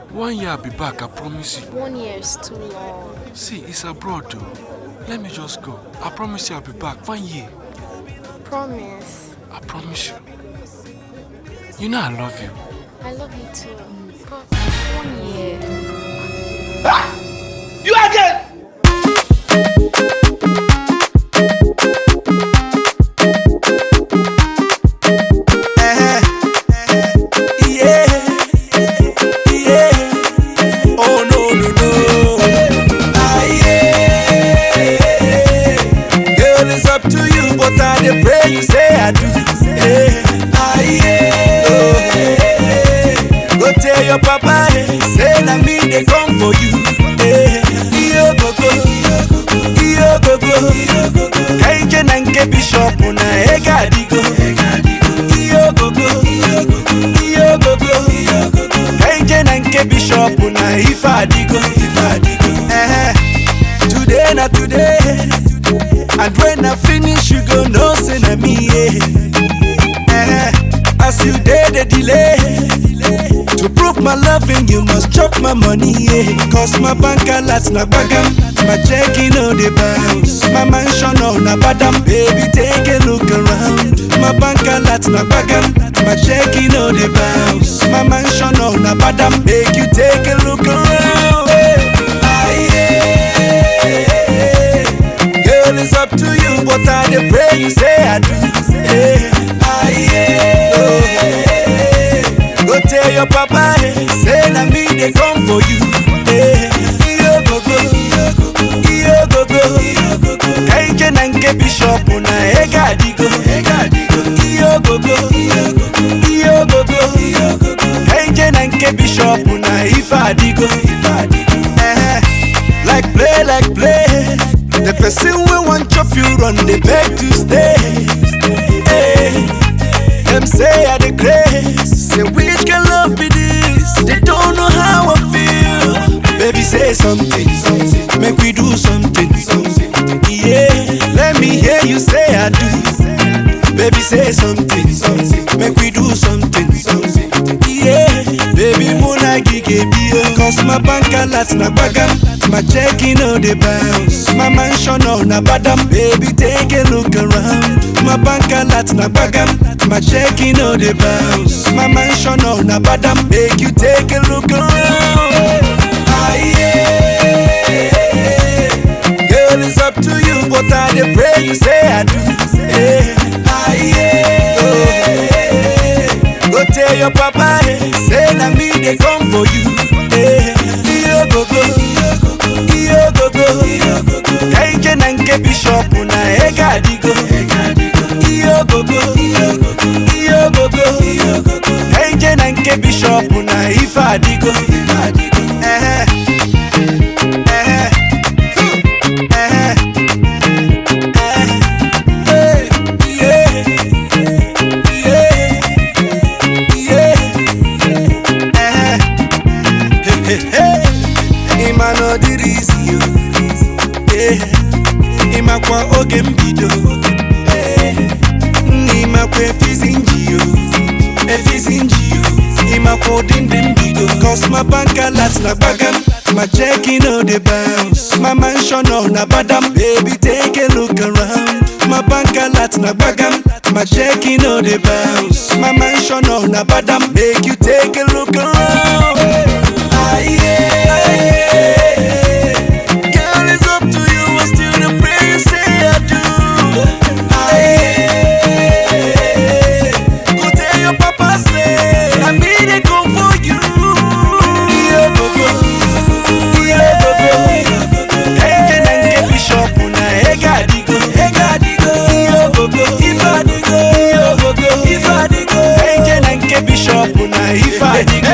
1 year I'll be back, I promise you. 1 year is too long. See, it's abroad though. Let me just go. I promise you I'll be back. 1 year. Promise. I promise you. You know I love you. I love you too. But 1 year. You again! You say I do, go tell your papa, say na me they come for you. Iyo go go, kaije na nke bishop na ega digo. Iyo go go, kaije na nke bishop na ifa digo. Today na today. And when I finish, you go know say na me, as you did the delay, to prove my loving, you must chop my money, Cause my bank alerts na bagam, my checking on the bounce, my mansion on na badam, baby take a look around. My bank alerts na bagam, my checking on the bounce, my mansion on na badam, make you take a look around. It's up to you, but I dey pray you say I do. Go tell your papa, say na me they come for you. Iyo go go, kaije na nke bishop na ega digo. Iyo go go, kaije na nke bishop na ifa digo. Like play. The person we want chop you run, they beg to stay. Them say I the grace, say which can love be this? They don't know how I feel. Baby say something, make we do something. Yeah, let me hear you say I do. Baby say something, make we do something. Yeah, baby muna gige bio, cause my bank alerts na bagam. My checking on the bounce, my mansion on na badam, baby take a look around. My bank alerts na bagam, my checking on the bounce, my mansion on na badam, make you take a look around. Girl, it's up to you, but I dey pray you say I do. Go tell your papa, say na me they come for you. Iyo go go, kaije na nke bishop na ega digo. Iyo go go, kaije na nke bishop na ifa digo. Imano dirisi yo, imakwa oge mbido, imakwa efizinji yo, imakwa odindi mbido. Cause my bank alerts na bagam, my checking on the bounce, my mansion on na badam, baby take a look around. My bank alerts na bagam, my checking on the bounce, my mansion on na badam, make you take a look around. Girl, it's up to you, I still the pray you say I do. Go tell your papa say I need a come for you. Iyo go go, kaije na nke bishop na ega digo. Iyo go go, ifa digo. Kaije na nke bishop na ifa digo.